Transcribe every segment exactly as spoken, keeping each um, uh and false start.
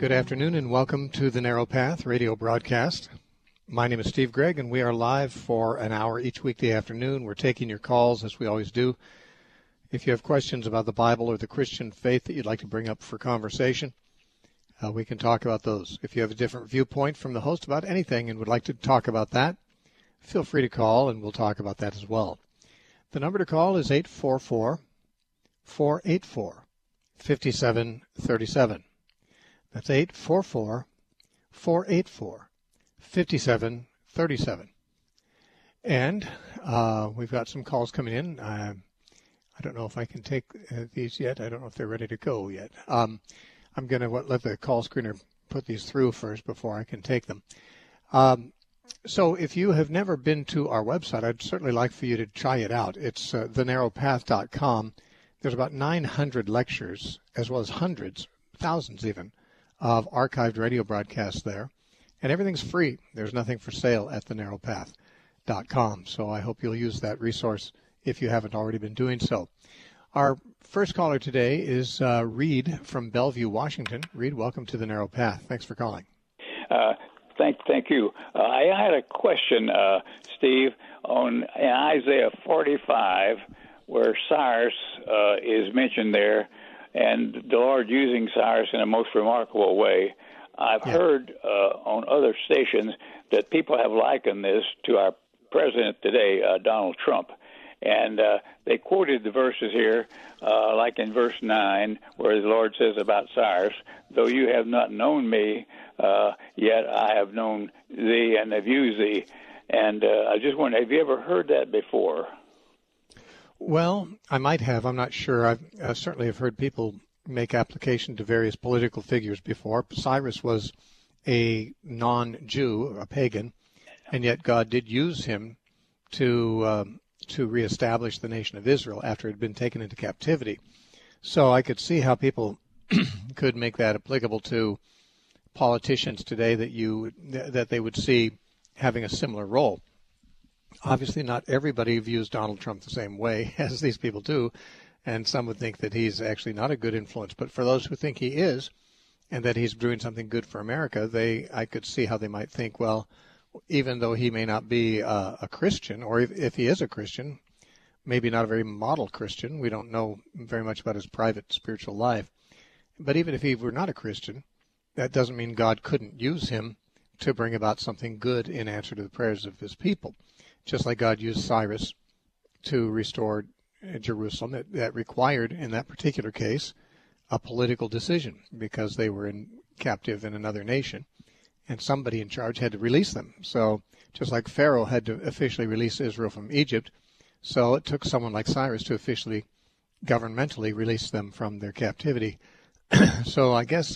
Good afternoon and welcome to the Narrow Path radio broadcast. My name is Steve Gregg and we are live for an hour each weekday afternoon. We're taking your calls as we always do. If you have questions about the Bible or the Christian faith that you'd like to bring up for conversation, uh, we can talk about those. If you have a different viewpoint from the host about anything and would like to talk about that, feel free to call and we'll talk about that as well. The number to call is eight four four, four eight four, five seven three seven. That's eight four four, four eight four, five seven three seven. And uh, we've got some calls coming in. Uh, I don't know if I can take uh, these yet. I don't know if they're ready to go yet. Um, I'm going to let the call screener put these through first before I can take them. Um, so if you have never been to our website, I'd certainly like for you to try it out. It's uh, the narrow path dot com. There's about nine hundred lectures, as well as hundreds, thousands even, of archived radio broadcasts there. And everything's free. There's nothing for sale at the narrow path dot com. So I hope you'll use that resource if you haven't already been doing so. Our first caller today is uh, Reed from Bellevue, Washington. Reed, welcome to the Narrow Path. Thanks for calling. Uh, thank, thank you. Uh, I had a question, uh, Steve, on in Isaiah forty-five, where Cyrus uh, is mentioned there, and the Lord using Cyrus in a most remarkable way. I've yeah. heard uh, on other stations that people have likened this to our president today, uh, Donald Trump. And uh, they quoted the verses here, uh, like in verse nine, where the Lord says about Cyrus, though you have not known me, uh, yet I have known thee and have used thee. And uh, I just wonder, have you ever heard that before? Well, I might have. I'm not sure. I've, I certainly have heard people make application to various political figures before. Cyrus was a non-Jew, a pagan, and yet God did use him to um, to reestablish the nation of Israel after it had been taken into captivity. So I could see how people could make that applicable to politicians today, that you that they would see having a similar role. Obviously, not everybody views Donald Trump the same way as these people do, and some would think that he's actually not a good influence. But for those who think he is, and that he's doing something good for America, they I could see how they might think, well, even though he may not be a, a Christian, or if, if he is a Christian, maybe not a very model Christian. We don't know very much about his private spiritual life. But even if he were not a Christian, that doesn't mean God couldn't use him to bring about something good in answer to the prayers of his people. Just like God used Cyrus to restore Jerusalem, that, that required, in that particular case, a political decision because they were in captive in another nation, and somebody in charge had to release them. So just like Pharaoh had to officially release Israel from Egypt, so it took someone like Cyrus to officially, governmentally release them from their captivity. So I guess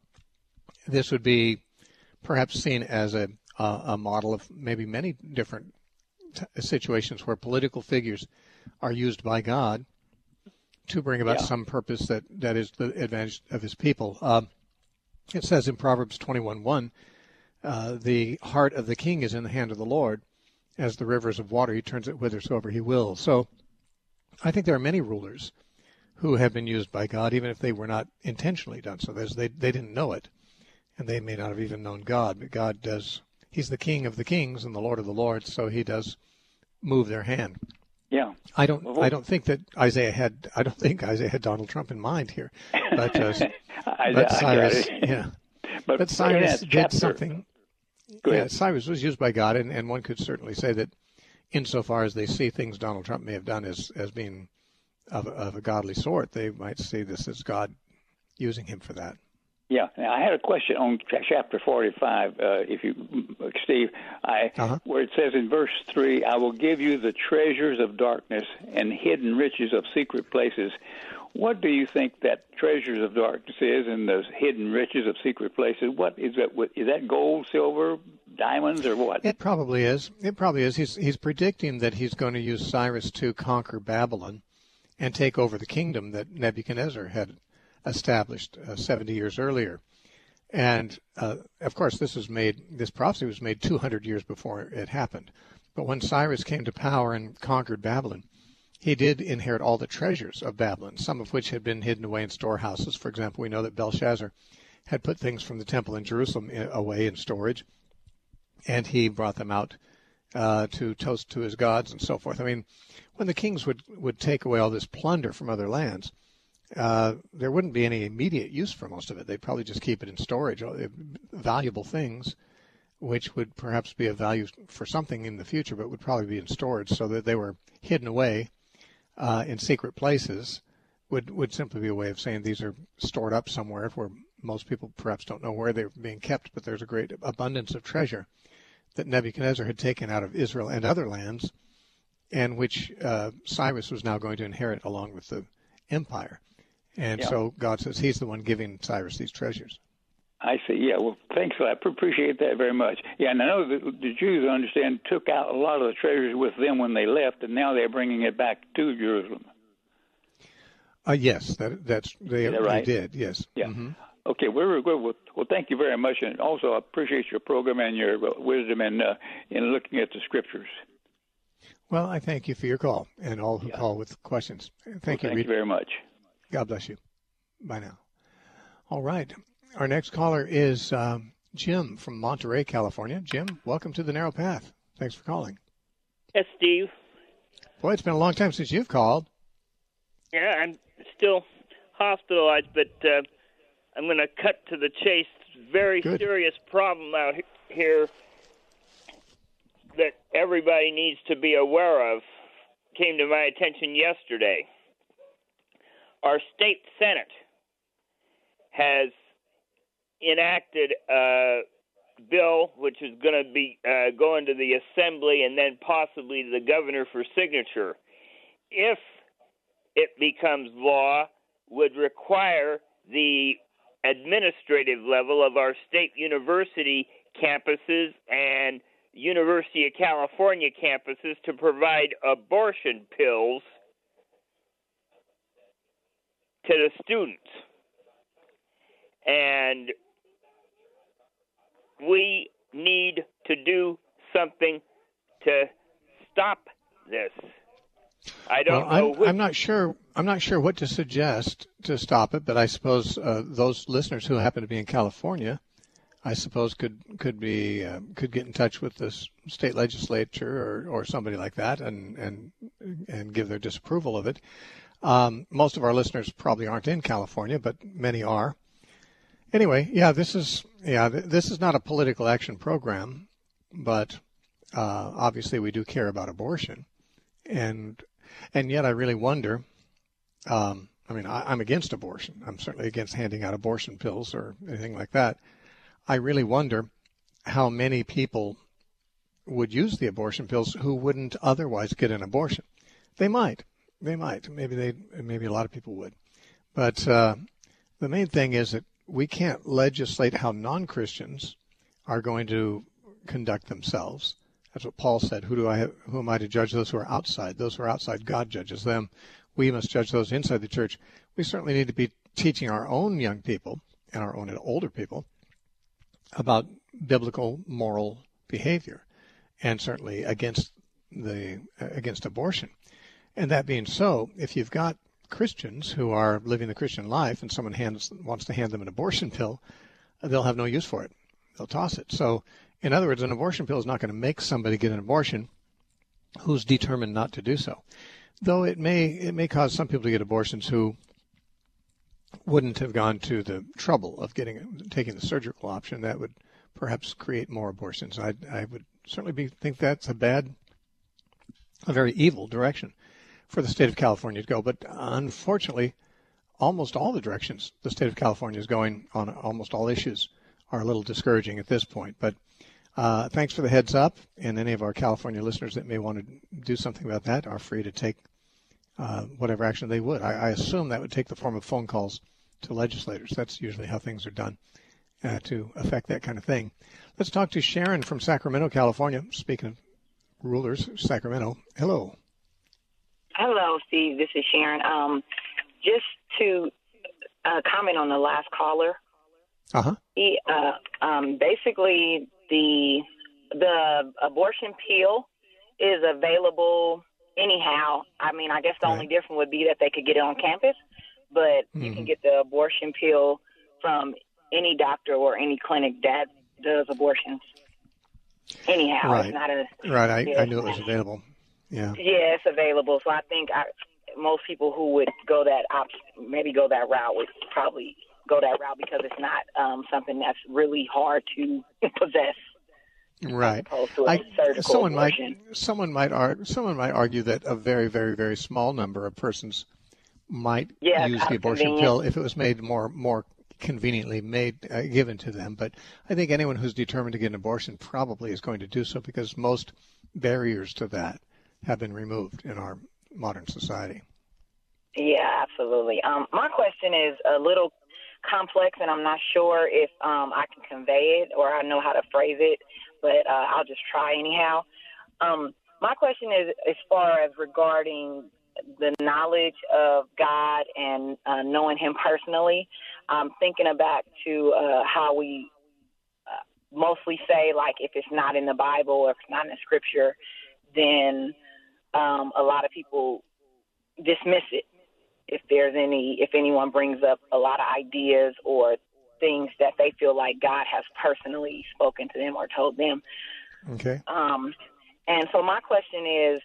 this would be perhaps seen as a, a, a model of maybe many different situations where political figures are used by God to bring about yeah. some purpose that, that is the advantage of his people. Um, it says in Proverbs twenty-one one, uh, the heart of the king is in the hand of the Lord. As the rivers of water, he turns it whithersoever he will. So I think there are many rulers who have been used by God, even if they were not intentionally done so. There's, they, they didn't know it, and they may not have even known God, but God does. He's the King of the kings and the Lord of the lords, so he does move their hand. Yeah, I don't. well, I don't think that Isaiah had. I don't think Isaiah had Donald Trump in mind here, but, uh, I, but I Cyrus, yeah, but, but Cyrus did chapter, something. Yeah, Cyrus was used by God, and, and one could certainly say that, insofar as they see things Donald Trump may have done as as being of of a godly sort, they might see this as God using him for that. Yeah, now, I had a question on chapter forty-five, uh, if you, Steve, I, uh-huh. where it says in verse three, I will give you the treasures of darkness and hidden riches of secret places. What do you think that treasures of darkness is and the hidden riches of secret places? What is that? Is that gold, silver, diamonds, or what? It probably is. It probably is. He's, he's predicting that he's going to use Cyrus to conquer Babylon and take over the kingdom that Nebuchadnezzar had established uh, seventy years earlier. And, uh, of course, this was made, this prophecy was made two hundred years before it happened. But when Cyrus came to power and conquered Babylon, he did inherit all the treasures of Babylon, some of which had been hidden away in storehouses. For example, we know that Belshazzar had put things from the temple in Jerusalem away in storage, and he brought them out uh, to toast to his gods and so forth. I mean, when the kings would, would take away all this plunder from other lands, uh, there wouldn't be any immediate use for most of it. They'd probably just keep it in storage, valuable things, which would perhaps be of value for something in the future, but would probably be in storage, so that they were hidden away uh, in secret places. Would would simply be a way of saying these are stored up somewhere where most people perhaps don't know where they're being kept, but there's a great abundance of treasure that Nebuchadnezzar had taken out of Israel and other lands, and which uh, Cyrus was now going to inherit along with the empire. And yeah. So God says he's the one giving Cyrus these treasures. I see. Yeah, well, thanks for that. I appreciate that very much. Yeah, and I know that the Jews, I understand, took out a lot of the treasures with them when they left, and now they're bringing it back to Jerusalem. Uh, yes, that, that's they, Is that right? they did, yes. Yeah. Mm-hmm. Okay, very good. Well, well, thank you very much, and also I appreciate your program and your wisdom in, uh, in looking at the Scriptures. Well, I thank you for your call and all who yeah. call with questions. Thank well, you, Thank Reed. you very much. God bless you. Bye now. All right. Our next caller is um, Jim from Monterey, California. Jim, welcome to the Narrow Path. Thanks for calling. Yes, Steve. Boy, it's been a long time since you've called. Yeah, I'm still hospitalized, but uh, I'm going to cut to the chase. Very Good. serious problem out here that everybody needs to be aware of. Came to my attention yesterday. Our state Senate has enacted a bill which is going to be uh, going to the Assembly and then possibly to the governor for signature. If it becomes law, would require the administrative level of our state university campuses and University of California campuses to provide abortion pills to the students. And we need to do something to stop this. I don't well, know. I'm, which... I'm not sure. I'm not sure what to suggest to stop it, but I suppose uh, those listeners who happen to be in California, I suppose could could be uh, could get in touch with the state legislature or, or somebody like that, and and and give their disapproval of it. Um, most of our listeners probably aren't in California, but many are. Anyway, yeah, this is yeah this is not a political action program, but uh, obviously we do care about abortion, and and yet I really wonder. Um, I mean, I, I'm against abortion. I'm certainly against handing out abortion pills or anything like that. I really wonder how many people would use the abortion pills who wouldn't otherwise get an abortion. They might. They might. Maybe they. Maybe a lot of people would. But uh, the main thing is that we can't legislate how non-Christians are going to conduct themselves. That's what Paul said. Who do I have, who am I to judge those who are outside? Those who are outside, God judges them. We must judge those inside the church. We certainly need to be teaching our own young people and our own older people about biblical moral behavior, and certainly against the against abortion. And that being so, if you've got Christians who are living the Christian life and someone hands, wants to hand them an abortion pill, they'll have no use for it. They'll toss it. So, in other words, an abortion pill is not going to make somebody get an abortion who's determined not to do so. Though it may it may cause some people to get abortions who wouldn't have gone to the trouble of getting taking the surgical option. That would perhaps create more abortions. I I would certainly be, think that's a bad, a very evil direction for the state of California to go. But unfortunately, almost all the directions the state of California is going on almost all issues are a little discouraging at this point. But uh, thanks for the heads up, and any of our California listeners that may want to do something about that are free to take uh, whatever action they would. I, I assume that would take the form of phone calls to legislators. That's usually how things are done uh, to affect that kind of thing. Let's talk to Sharon from Sacramento, California. Speaking of rulers, Sacramento. Hello. Hello, Steve. This is Sharon. Um, just to uh, comment on the last caller. Uh-huh. He, uh, um, basically, the the abortion pill is available anyhow. I mean, I guess the right. only difference would be that they could get it on campus, but mm-hmm. you can get the abortion pill from any doctor or any clinic that does abortions. Anyhow, right. it's not a right. I, yeah, I knew it was available. Yeah. Yeah, it's available. So I think I, most people who would go that op- maybe go that route would probably go that route because it's not um, something that's really hard to possess. Right. As opposed to a I, surgical someone abortion. might someone might argue, someone might argue that a very very very small number of persons might yeah, use the abortion convenient. pill if it was made more more conveniently made uh, given to them. But I think anyone who's determined to get an abortion probably is going to do so because most barriers to that have been removed in our modern society. Yeah, absolutely. Um, my question is a little complex, and I'm not sure if um, I can convey it or I know how to phrase it, but uh, I'll just try anyhow. Um, my question is as far as regarding the knowledge of God and uh, knowing Him personally. I'm thinking back to uh, how we uh, mostly say, like, if it's not in the Bible or if it's not in the Scripture, then um, a lot of people dismiss it. If there's any, if anyone brings up a lot of ideas or things that they feel like God has personally spoken to them or told them. Okay. Um, and so my question is,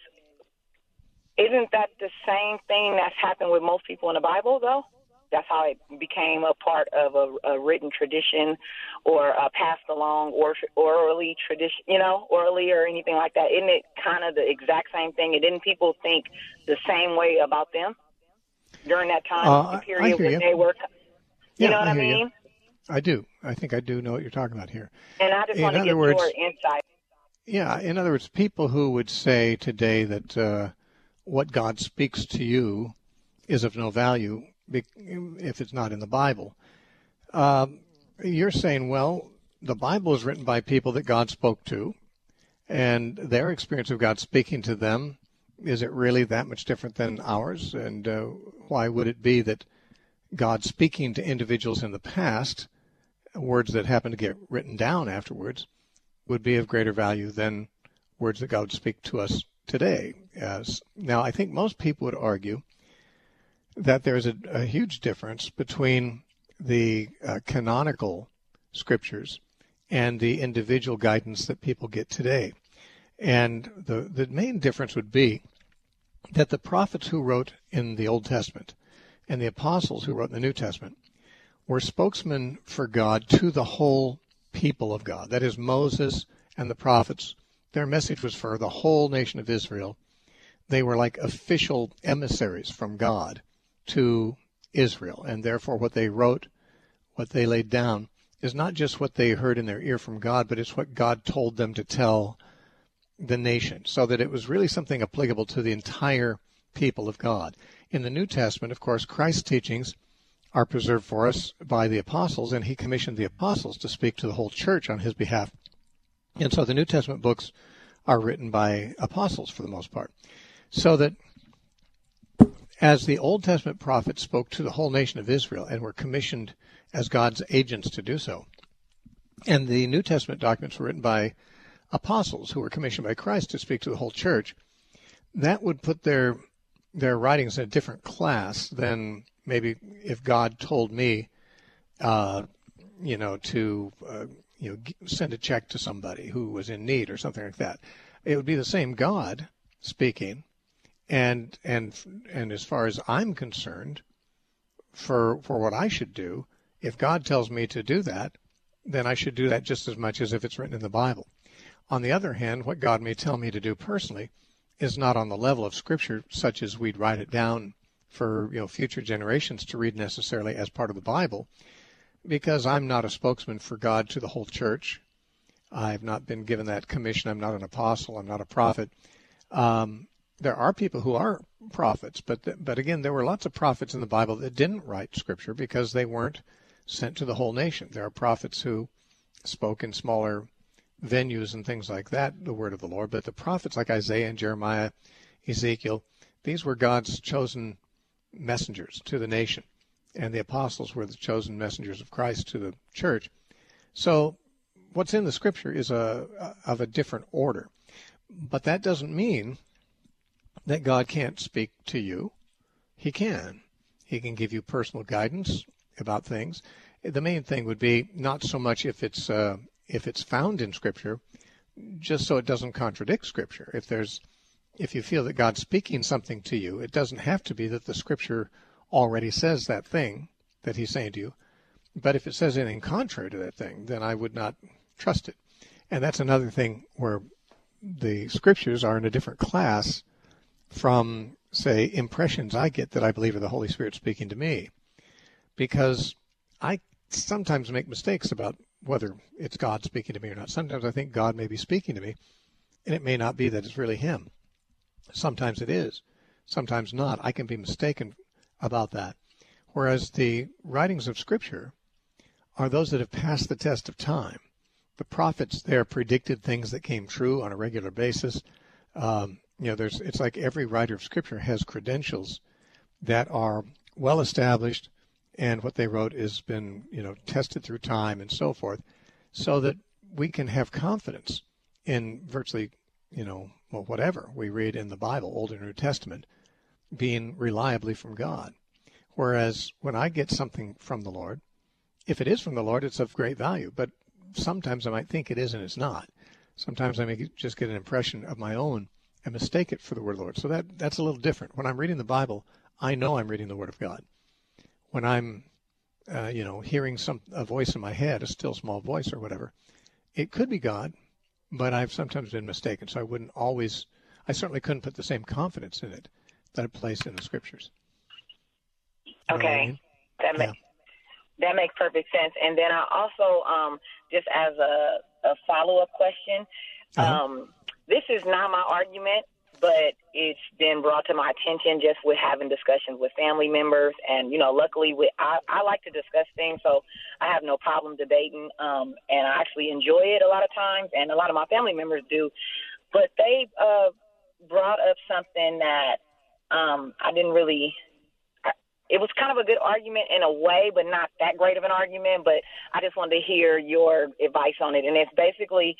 isn't that the same thing that's happened with most people in the Bible, though? That's how it became a part of a, a written tradition or a passed along or orally tradition, you know, orally or anything like that. Isn't it kind of the exact same thing? And didn't people think the same way about them during that time uh, period when you. they were, you yeah, know what I, I mean? You. I do. I think I do know what you're talking about here. And I just in want to get words, your insight. Yeah, in other words, people who would say today that uh, what God speaks to you is of no value if it's not in the Bible. Um, you're saying, well, the Bible is written by people that God spoke to, and their experience of God speaking to them, is it really that much different than ours? And uh, why would it be that God speaking to individuals in the past, words that happen to get written down afterwards, would be of greater value than words that God would speak to us today? As, now, I think most people would argue that there's a, a huge difference between the uh, canonical scriptures and the individual guidance that people get today. And the, the main difference would be that the prophets who wrote in the Old Testament and the apostles who wrote in the New Testament were spokesmen for God to the whole people of God. That is, Moses and the prophets, their message was for the whole nation of Israel. They were like official emissaries from God to Israel, and therefore what they wrote, what they laid down, is not just what they heard in their ear from God, but it's what God told them to tell the nation, so that it was really something applicable to the entire people of God. In the New Testament, of course, Christ's teachings are preserved for us by the apostles, and he commissioned the apostles to speak to the whole church on his behalf. And so the New Testament books are written by apostles for the most part. So that as the Old Testament prophets spoke to the whole nation of Israel and were commissioned as God's agents to do so, and the New Testament documents were written by apostles who were commissioned by Christ to speak to the whole church, that would put their their writings in a different class than maybe if God told me, uh, you know, to uh, you know send a check to somebody who was in need or something like that. It would be the same God speaking, and and and as far as I'm concerned, for for what I should do, if God tells me to do that, then I should do that just as much as if it's written in the Bible. On the other hand, what God may tell me to do personally is not on the level of Scripture, such as we'd write it down for you know future generations to read necessarily as part of the Bible, because I'm not a spokesman for God to the whole church. I've not been given that commission. I'm not an apostle. I'm not a prophet. Um, there are people who are prophets, but th- but again, there were lots of prophets in the Bible that didn't write Scripture because they weren't sent to the whole nation. There are prophets who spoke in smaller venues and things like that, the word of the Lord, but the prophets like Isaiah and Jeremiah, Ezekiel, these were God's chosen messengers to the nation, and the apostles were the chosen messengers of Christ to the church. So what's in the Scripture is a, a of a different order, but that doesn't mean that God can't speak to you. He can. He can give you personal guidance about things. the main thing would be not so much if it's uh, if it's found in Scripture, just so it doesn't contradict Scripture. If there's if you feel that God's speaking something to you, it doesn't have to be that the Scripture already says that thing that he's saying to you. But if it says anything contrary to that thing, then I would not trust it. And that's another thing where the Scriptures are in a different class from, say, impressions I get that I believe are the Holy Spirit speaking to me. Because I sometimes make mistakes about whether it's God speaking to me or not. Sometimes I think God may be speaking to me, and it may not be that it's really him. Sometimes it is. Sometimes not. I can be mistaken about that. Whereas the writings of Scripture are those that have passed the test of time. The prophets there predicted things that came true on a regular basis. Um, you know, there's it's like every writer of Scripture has credentials that are well established, and what they wrote has been, you know, tested through time and so forth, so that we can have confidence in virtually, you know, well, whatever we read in the Bible, Old and New Testament, being reliably from God. Whereas when I get something from the Lord, if it is from the Lord, it's of great value. But sometimes I might think it is and it's not. Sometimes I may just get an impression of my own and mistake it for the Word of the Lord. So that that's a little different. When I'm reading the Bible, I know I'm reading the Word of God. When I'm, uh, you know, hearing some a voice in my head, a still small voice or whatever, it could be God, but I've sometimes been mistaken. So I wouldn't always, I certainly couldn't put the same confidence in it that I place in the Scriptures. You okay, I mean? that yeah. makes that makes perfect sense. And then I also, um, just as a, a follow-up question, Uh-huh. um, this is not my argument, but it's been brought to my attention just with having discussions with family members. And, you know, luckily we, I, I like to discuss things, so I have no problem debating. Um, and I actually enjoy it a lot of times, and a lot of my family members do. But they uh, brought up something that um, I didn't really – it was kind of a good argument in a way, but not that great of an argument. But I just wanted to hear your advice on it. And it's basically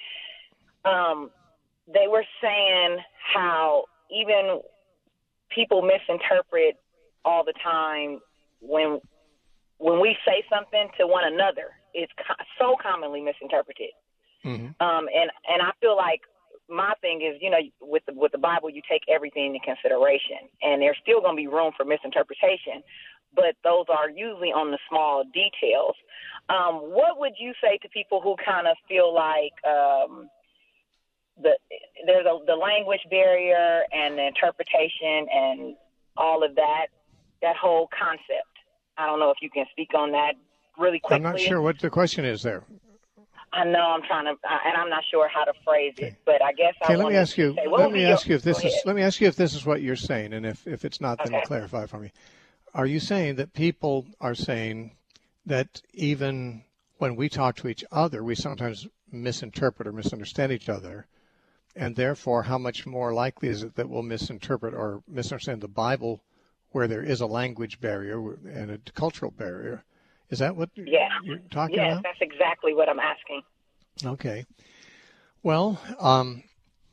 um, – they were saying how even people misinterpret all the time when when we say something to one another. It's co- so commonly misinterpreted. Mm-hmm. Um, and, and I feel like my thing is, you know, with the, with the Bible, you take everything into consideration, and there's still going to be room for misinterpretation, but those are usually on the small details. Um, what would you say to people who kind of feel like um, – The, there's a, the language barrier and the interpretation and all of that, that whole concept? I don't know if you can speak on that really quickly. I'm not sure what the question is there. I know I'm trying to, and I'm not sure how to phrase okay. it, but I guess okay, I let me ask you. Say, let me ask your, you if this is. Let me ask you if this is what you're saying, and if, if it's not, then okay. clarify for me. Are you saying that people are saying that even when we talk to each other, we sometimes misinterpret or misunderstand each other? And therefore, how much more likely is it that we'll misinterpret or misunderstand the Bible where there is a language barrier and a cultural barrier? Is that what yeah. you're talking yes, about? Yes, that's exactly what I'm asking. Okay. Well, um,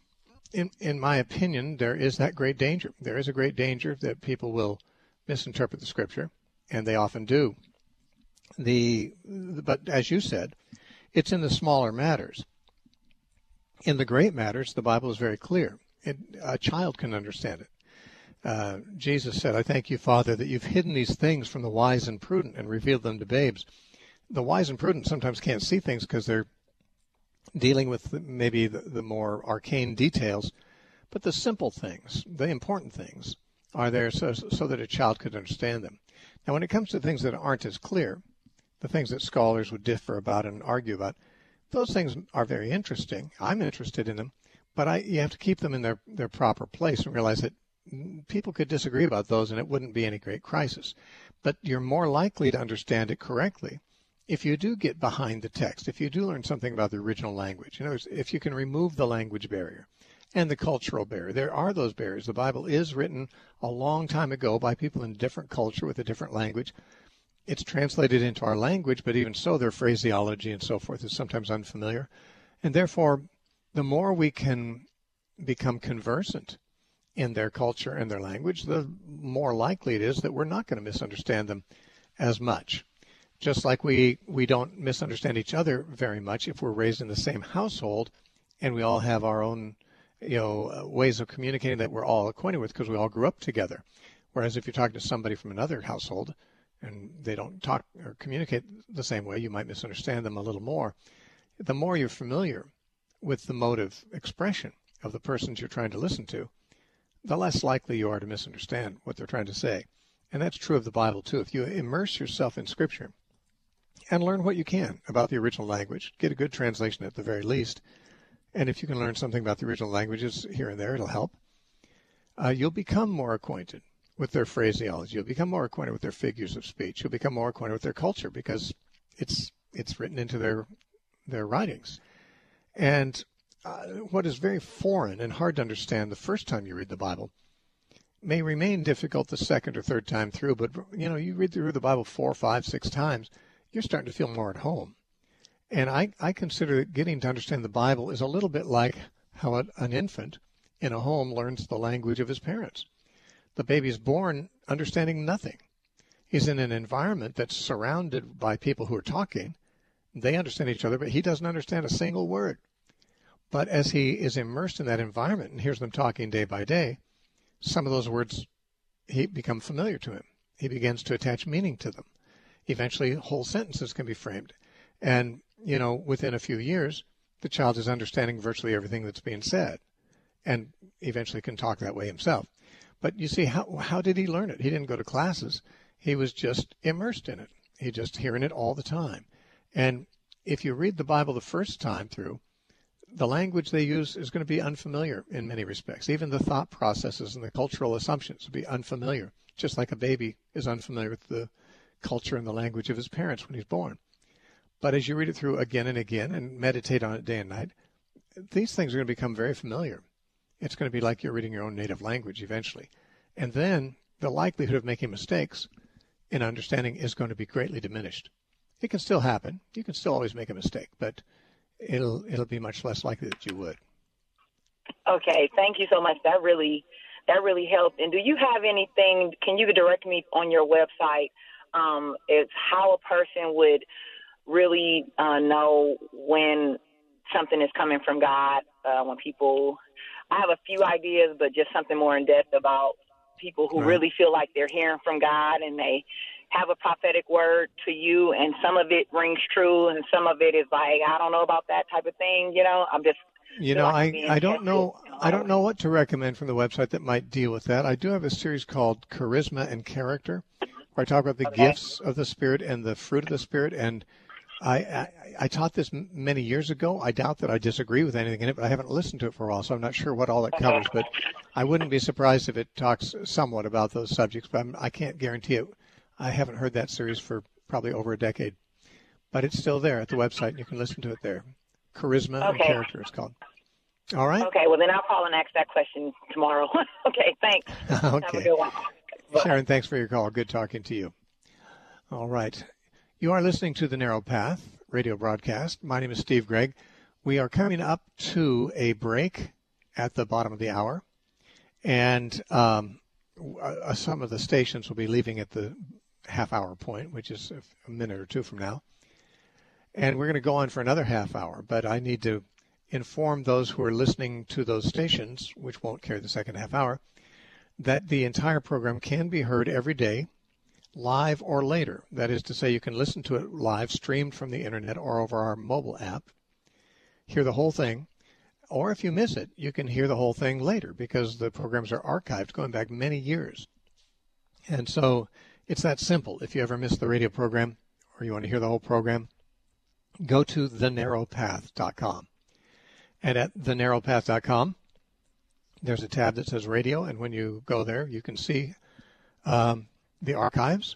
in in my opinion, there is that great danger. There is a great danger that people will misinterpret the Scripture, and they often do. The But as you said, it's in the smaller matters. In the great matters, the Bible is very clear. It, a child can understand it. Uh, Jesus said, I thank you, Father, that you've hidden these things from the wise and prudent and revealed them to babes. The wise and prudent sometimes can't see things because they're dealing with maybe the, the more arcane details, but the simple things, the important things, are there so, so that a child could understand them. Now, when it comes to things that aren't as clear, the things that scholars would differ about and argue about, those things are very interesting. I'm interested in them, but I, you have to keep them in their, their proper place and realize that people could disagree about those and it wouldn't be any great crisis. But you're more likely to understand it correctly if you do get behind the text, if you do learn something about the original language. In other words, if you can remove the language barrier and the cultural barrier. There are those barriers. The Bible is written a long time ago by people in a different culture with a different language. It's translated into our language, but even so, their phraseology and so forth is sometimes unfamiliar. And therefore, the more we can become conversant in their culture and their language, the more likely it is that we're not going to misunderstand them as much. Just like we, we don't misunderstand each other very much if we're raised in the same household and we all have our own, you know, ways of communicating that we're all acquainted with because we all grew up together. Whereas if you're talking to somebody from another household and they don't talk or communicate the same way, you might misunderstand them a little more. The more you're familiar with the mode of expression of the persons you're trying to listen to, the less likely you are to misunderstand what they're trying to say. And that's true of the Bible, too. If you immerse yourself in Scripture and learn what you can about the original language, get a good translation at the very least, and if you can learn something about the original languages here and there, it'll help, uh, you'll become more acquainted with their phraseology. You'll become more acquainted with their figures of speech. You'll become more acquainted with their culture because it's it's written into their their writings. And uh, what is very foreign and hard to understand the first time you read the Bible may remain difficult the second or third time through, but you know, you read through the Bible four, five, six times, you're starting to feel more at home. And I, I consider that getting to understand the Bible is a little bit like how an infant in a home learns the language of his parents. The baby is born understanding nothing. He's in an environment that's surrounded by people who are talking. They understand each other, but he doesn't understand a single word. But as he is immersed in that environment and hears them talking day by day, some of those words he become familiar to him. He begins to attach meaning to them. Eventually, whole sentences can be framed. And, you know, within a few years, the child is understanding virtually everything that's being said and eventually can talk that way himself. But you see, how how did he learn it? He didn't go to classes. He was just immersed in it. He just hearing it all the time. And if you read the Bible the first time through, the language they use is going to be unfamiliar in many respects. Even the thought processes and the cultural assumptions will be unfamiliar, just like a baby is unfamiliar with the culture and the language of his parents when he's born. But as you read it through again and again and meditate on it day and night, these things are going to become very familiar. It's going to be like you're reading your own native language eventually. And then the likelihood of making mistakes in understanding is going to be greatly diminished. It can still happen. You can still always make a mistake, but it'll it'll be much less likely that you would. Okay, thank you so much. That really that really helped. And do you have anything, can you direct me on your website, um, it's how a person would really uh, know when something is coming from God, uh, when people, I have a few ideas, but just something more in depth about people who right. really feel like they're hearing from God and they have a prophetic word to you, and some of it rings true, and some of it is like, I don't know about that type of thing. You know, I'm just, you know, like I, I don't know, I don't know what to recommend from the website that might deal with that. I do have a series called Charisma and Character, where I talk about the okay. gifts of the Spirit and the fruit of the Spirit. And I, I, I taught this many years ago. I doubt that I disagree with anything in it, but I haven't listened to it for a while, so I'm not sure what all it covers. But I wouldn't be surprised if it talks somewhat about those subjects, but I'm, I can't guarantee it. I haven't heard that series for probably over a decade, but it's still there at the website. You can listen to it there. Charisma okay. and Character is called. All right? Okay, well, then I'll call and ask that question tomorrow. Okay, thanks. Okay. Have a good one. Sharon, thanks for your call. Good talking to you. All right. You are listening to The Narrow Path radio broadcast. My name is Steve Gregg. We are coming up to a break at the bottom of the hour, and um, uh, some of the stations will be leaving at the half-hour point, which is a minute or two from now. And we're going to go on for another half hour, but I need to inform those who are listening to those stations, which won't carry the second half hour, that the entire program can be heard every day, live or later. That is to say, you can listen to it live, streamed from the internet or over our mobile app, hear the whole thing, or if you miss it, you can hear the whole thing later because the programs are archived going back many years. And so it's that simple. If you ever miss the radio program or you want to hear the whole program, go to the narrow path dot com. And at the narrow path dot com, there's a tab that says radio, and when you go there, you can see um, the archives,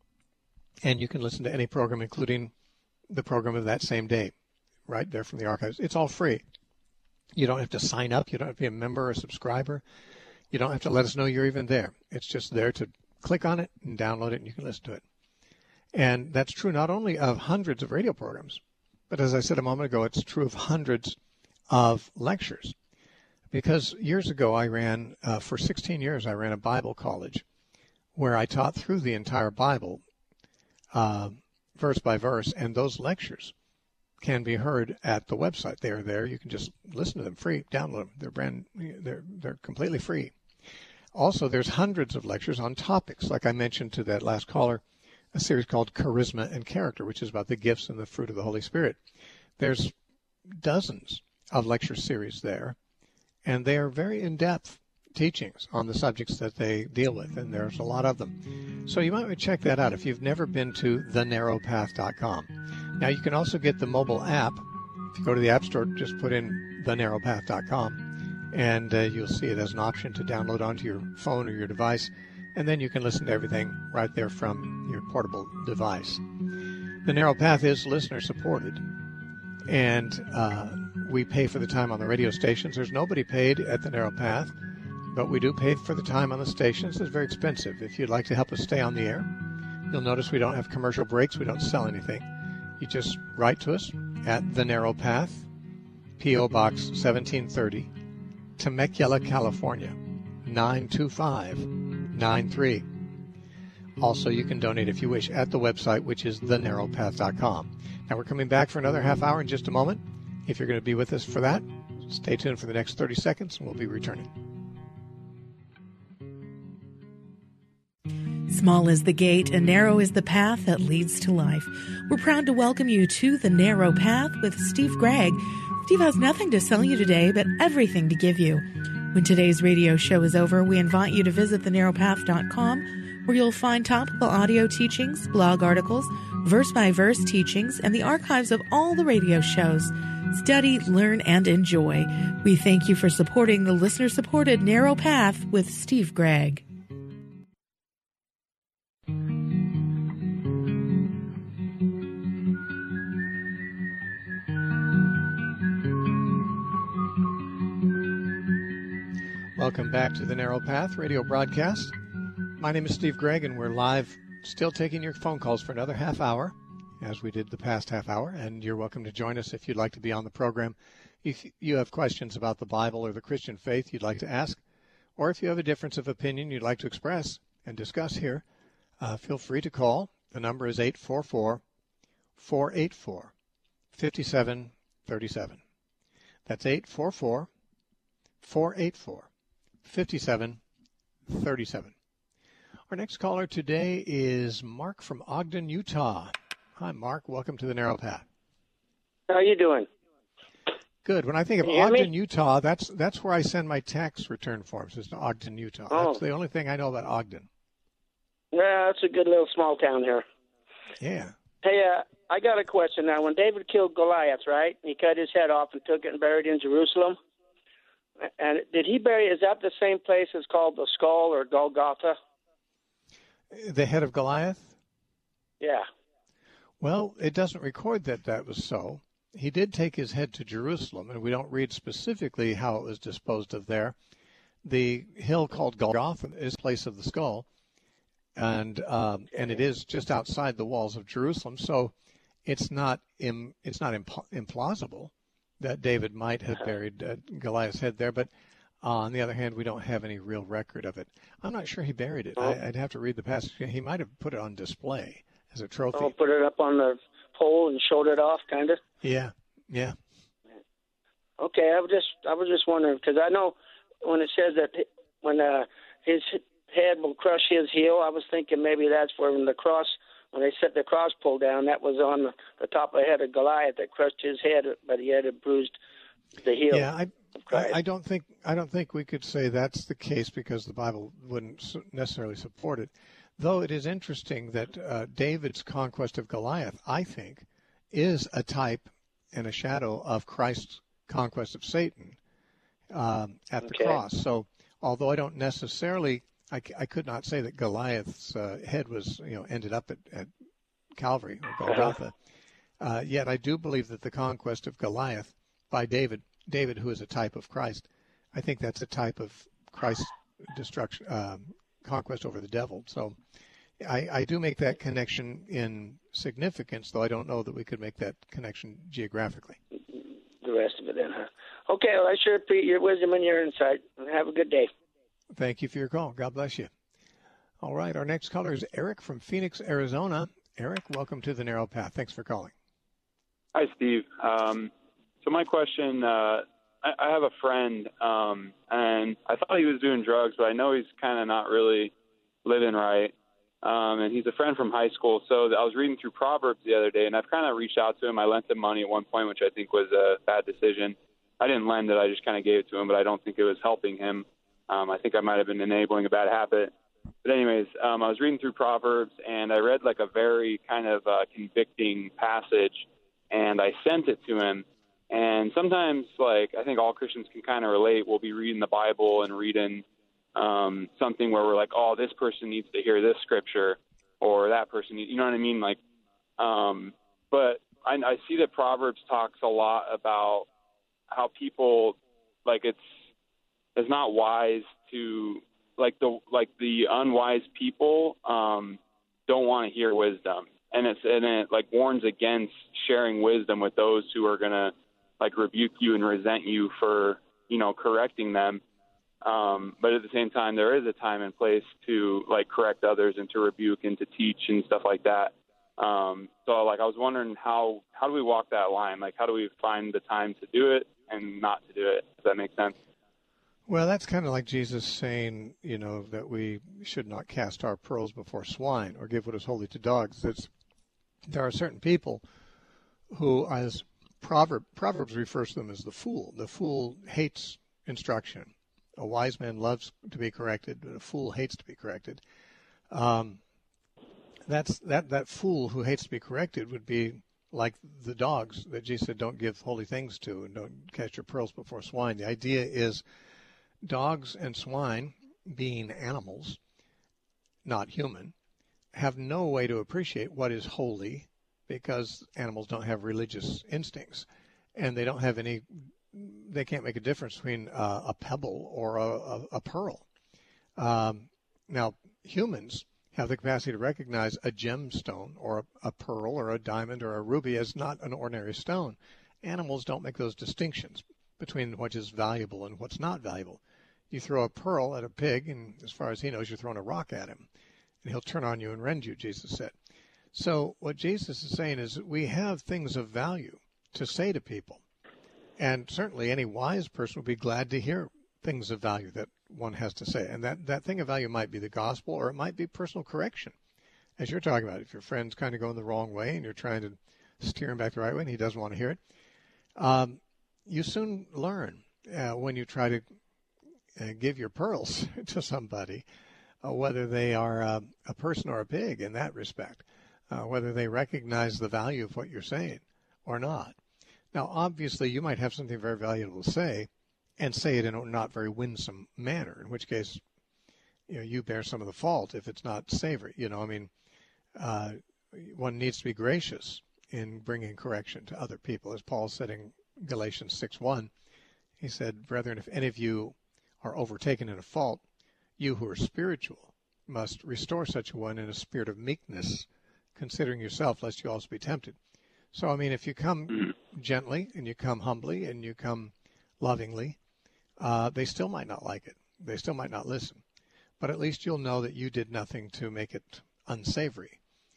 and you can listen to any program, including the program of that same day, right there from the archives. It's all free. You don't have to sign up. You don't have to be a member or a subscriber. You don't have to let us know you're even there. It's just there to click on it and download it, and you can listen to it. And that's true not only of hundreds of radio programs, but as I said a moment ago, it's true of hundreds of lectures. Because years ago I ran, uh, for sixteen years, I ran a Bible college where I taught through the entire Bible uh, verse by verse, and those lectures can be heard at the website. They are there. You can just listen to them free, download them. They're brand, they're they're completely free. Also, there's hundreds of lectures on topics, like I mentioned to that last caller, a series called Charisma and Character, which is about the gifts and the fruit of the Holy Spirit. There's dozens of lecture series there, and they are very in-depth teachings on the subjects that they deal with, and there's a lot of them. So you might want to check that out if you've never been to the narrow path dot com. Now, you can also get the mobile app. If you go to the App Store, just put in the narrow path dot com, and uh, you'll see it as an option to download onto your phone or your device, and then you can listen to everything right there from your portable device. The Narrow Path is listener-supported, and uh, we pay for the time on the radio stations. There's nobody paid at the Narrow Path, but we do pay for the time on the stations. It's very expensive. If you'd like to help us stay on the air, you'll notice we don't have commercial breaks. We don't sell anything. You just write to us at The Narrow Path, P O. Box seventeen thirty, Temecula, California, nine two five nine three. Also, you can donate if you wish at the website, which is the narrow path dot com. Now, we're coming back for another half hour in just a moment. If you're going to be with us for that, stay tuned for the next thirty seconds, and we'll be returning. Small is the gate and narrow is the path that leads to life. We're proud to welcome you to The Narrow Path with Steve Gregg. Steve has nothing to sell you today, but everything to give you. When today's radio show is over, we invite you to visit the narrow path dot com, where you'll find topical audio teachings, blog articles, verse-by-verse teachings, and the archives of all the radio shows. Study, learn, and enjoy. We thank you for supporting the listener-supported Narrow Path with Steve Gregg. Welcome back to the Narrow Path radio broadcast. My name is Steve Gregg, and we're live, still taking your phone calls for another half hour, as we did the past half hour, and you're welcome to join us if you'd like to be on the program. If you have questions about the Bible or the Christian faith you'd like to ask, or if you have a difference of opinion you'd like to express and discuss here, uh, feel free to call. The number is eight four four, four eight four, five seven three seven. That's eight four four, four eight four, five seven three seven. Our next caller today is Mark from Ogden, Utah. Hi, Mark. Welcome to the Narrow Path. How are you doing? Good. When I think of Ogden, Utah, that's that's where I send my tax return forms, is to Ogden, Utah. Oh. That's the only thing I know about Ogden. Yeah, it's a good little small town here. Yeah. Hey, uh, I got a question now. When David killed Goliath, right, he cut his head off and took it and buried it in Jerusalem. And did he bury, is that the same place as called the Skull or Golgotha? The head of Goliath? Yeah. Well, it doesn't record that that was so. He did take his head to Jerusalem, and we don't read specifically how it was disposed of there. The hill called Golgotha is the place of the skull, and um, and it is just outside the walls of Jerusalem. So it's not Im, it's not imp- implausible that David might have buried uh, Goliath's head there, but uh, on the other hand, we don't have any real record of it. I'm not sure he buried it. I, I'd have to read the passage. He might have put it on display as a trophy. Oh, put it up on the pole and showed it off, kind of. Yeah, yeah. Okay, I was just I was just wondering, because I know when it says that when uh, his head will crush his heel, I was thinking maybe that's where when the cross, when they set the cross pole down, that was on the, the top of the head of Goliath that crushed his head, but he had it bruised the heel. Yeah, I, I, I don't think I don't think we could say that's the case because the Bible wouldn't necessarily support it. Though it is interesting that uh, David's conquest of Goliath, I think, is a type and a shadow of Christ's conquest of Satan um, at the okay. cross. So, although I don't necessarily, I, I could not say that Goliath's uh, head was, you know, ended up at, at Calvary or Golgotha. Uh, yet I do believe that the conquest of Goliath by David, David, who is a type of Christ, I think that's a type of Christ's destruction, um, conquest over the devil. So I, I do make that connection in significance, though I don't know that we could make that connection geographically. The rest of it then, huh? Okay, well, I sure appreciate your wisdom and your insight. Have a good day. Thank you for your call. God bless you. All right, our next caller is Eric from Phoenix, Arizona. Eric, welcome to the Narrow Path. Thanks for calling. Hi, Steve. Um, so my question, uh, I, I have a friend, um, and I thought he was doing drugs, but I know he's kind of not really living right. Um, and he's a friend from high school. So I was reading through Proverbs the other day, and I've kind of reached out to him. I lent him money at one point, which I think was a bad decision. I didn't lend it. I just kind of gave it to him, but I don't think it was helping him. Um, I think I might have been enabling a bad habit. But anyways, um, I was reading through Proverbs, and I read like a very kind of uh, convicting passage, and I sent it to him. And sometimes, like, I think all Christians can kind of relate. We'll be reading the Bible and reading um, something where we're like, oh, this person needs to hear this scripture, or that person needs, you know what I mean? Like, um, but I, I see that Proverbs talks a lot about how people, like, it's it's not wise to, like the like the unwise people um, don't want to hear wisdom, and it's and it like warns against sharing wisdom with those who are gonna like rebuke you and resent you for you know correcting them. Um, but at the same time, there is a time and place to like correct others and to rebuke and to teach and stuff like that. Um, so like I was wondering how how do we walk that line? Like how do we find the time to do it and not to do it? Does that make sense? Well, that's kind of like Jesus saying, you know, that we should not cast our pearls before swine or give what is holy to dogs. It's, there are certain people who, as Proverb, Proverbs refers to them as the fool. The fool hates instruction. A wise man loves to be corrected, but a fool hates to be corrected. Um, that's that, that fool who hates to be corrected would be like the dogs that Jesus said, don't give holy things to and don't cast your pearls before swine. The idea is dogs and swine, being animals, not human, have no way to appreciate what is holy because animals don't have religious instincts, and they don't have any, they can't make a difference between uh, a pebble or a, a, a pearl. Um, now, humans have the capacity to recognize a gemstone or a, a pearl or a diamond or a ruby as not an ordinary stone. Animals don't make those distinctions between what is valuable and what's not valuable. You throw a pearl at a pig, and as far as he knows, you're throwing a rock at him, and he'll turn on you and rend you, Jesus said. So what Jesus is saying is that we have things of value to say to people, and certainly any wise person would be glad to hear things of value that one has to say, and that, that thing of value might be the gospel, or it might be personal correction, as you're talking about. If your friend's kind of going the wrong way, and you're trying to steer him back the right way, and he doesn't want to hear it, um, you soon learn uh, when you try to Uh, give your pearls to somebody, uh, whether they are uh, a person or a pig in that respect, uh, whether they recognize the value of what you're saying or not. Now, obviously, you might have something very valuable to say and say it in a not very winsome manner, in which case, you know, you bear some of the fault if it's not savory. You know, I mean, uh, one needs to be gracious in bringing correction to other people. As Paul said in Galatians six one, he said, brethren, if any of you are overtaken in a fault, you who are spiritual must restore such a one in a spirit of meekness, considering yourself, lest you also be tempted. So, I mean, if you come gently and you come humbly and you come lovingly, uh, they still might not like it. They still might not listen. But at least you'll know that you did nothing to make it unsavory,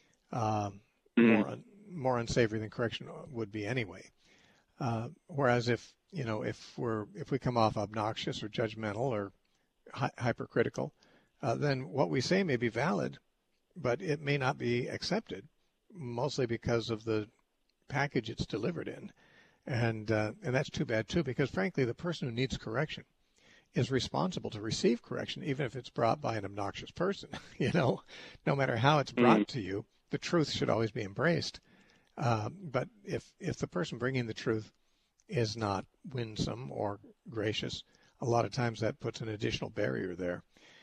um, more, un- more unsavory than correction would be anyway. Uh, whereas if, you know, if we're if we come off obnoxious or judgmental or hi- hypercritical, uh, then what we say may be valid, but it may not be accepted, mostly because of the package it's delivered in, and uh, and that's too bad too. Because frankly, the person who needs correction is responsible to receive correction, even if it's brought by an obnoxious person. You know, no matter how it's brought mm-hmm. to you, the truth should always be embraced. Uh, but if if the person bringing the truth is not winsome or gracious, a lot of times that puts an additional barrier there.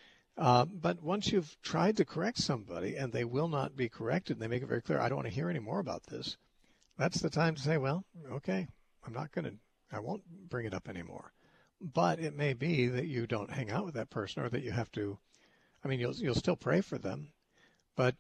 Uh, but once you've tried to correct somebody and they will not be corrected, and they make it very clear, I don't want to hear any more about this, that's the time to say, well, okay, I'm not going to, I won't bring it up anymore. But it may be that you don't hang out with that person, or that you have to, I mean, you'll you'll still pray for them, but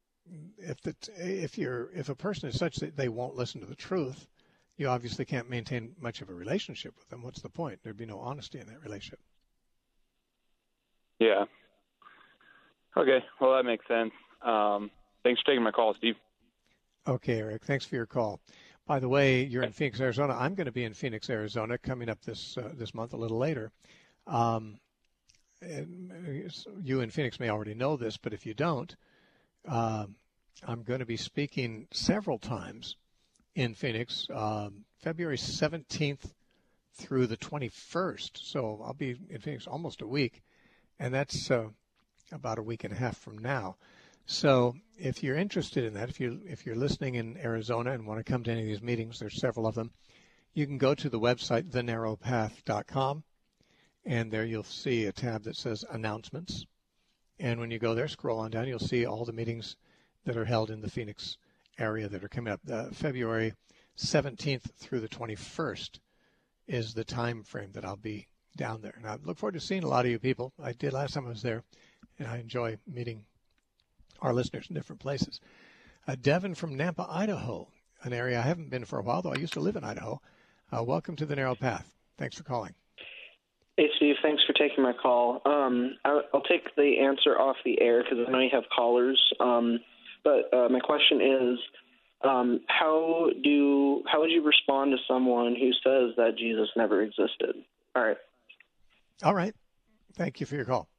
if the, if you're if a person is such that they won't listen to the truth, you obviously can't maintain much of a relationship with them. What's the point? There'd be no honesty in that relationship. Yeah. Okay. Well, that makes sense. Um, Thanks for taking my call, Steve. Okay, Eric. Thanks for your call. By the way, you're in Phoenix, Arizona. I'm going to be in Phoenix, Arizona, coming up this uh, this month a little later. Um, you in Phoenix may already know this, but if you don't, uh, I'm going to be speaking several times in Phoenix, um, February seventeenth through the twenty-first. So I'll be in Phoenix almost a week, and that's uh, about a week and a half from now. So if you're interested in that, if you if you're listening in Arizona and want to come to any of these meetings, there's several of them, you can go to the website the narrow path dot com, and there you'll see a tab that says announcements. And when you go there, scroll on down, you'll see all the meetings that are held in the Phoenix area that are coming up. Uh, February seventeenth through the twenty-first is the time frame that I'll be down there. And I look forward to seeing a lot of you people. I did last time I was there, and I enjoy meeting our listeners in different places. Uh, Devin from Nampa, Idaho, an area I haven't been for a while, though I used to live in Idaho. Uh, welcome to the Narrow Path. Thanks for calling. Hey, Steve. Thanks for taking my call. Um, I, I'll take the answer off the air because I know you have callers. Um, but uh, my question is, um, how do how would you respond to someone who says that Jesus never existed? All right. All right. Thank you for your call.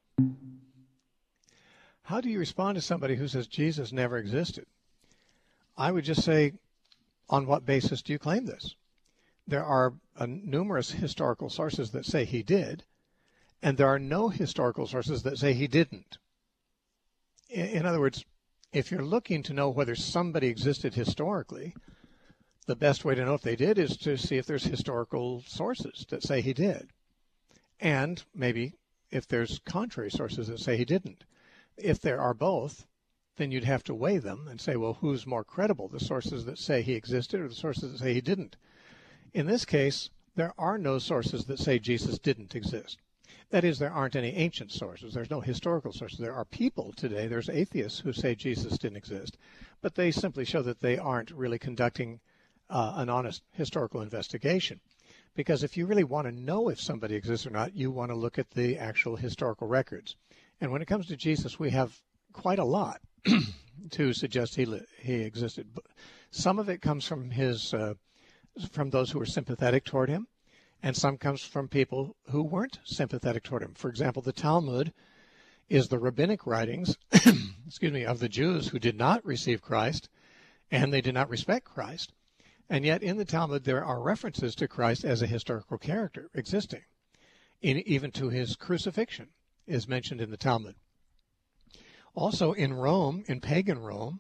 How do you respond to somebody who says Jesus never existed? I would just say, on what basis do you claim this? There are uh, numerous historical sources that say he did, and there are no historical sources that say he didn't. In, in other words, if you're looking to know whether somebody existed historically, the best way to know if they did is to see if there's historical sources that say he did. And maybe if there's contrary sources that say he didn't. If there are both, then you'd have to weigh them and say, well, who's more credible, the sources that say he existed or the sources that say he didn't? In this case, there are no sources that say Jesus didn't exist. That is, there aren't any ancient sources. There's no historical sources. There are people today, there's atheists who say Jesus didn't exist, but they simply show that they aren't really conducting uh, an honest historical investigation. Because if you really want to know if somebody exists or not, you want to look at the actual historical records. And when it comes to Jesus, we have quite a lot to suggest he he existed. Some of it comes from his uh, from those who were sympathetic toward him, and some comes from people who weren't sympathetic toward him. For example, the Talmud is the rabbinic writings, excuse me, of the Jews who did not receive Christ, and they did not respect Christ. And yet in the Talmud there are references to Christ as a historical character existing, in, even to his crucifixion is mentioned in the Talmud. Also in Rome, in pagan Rome,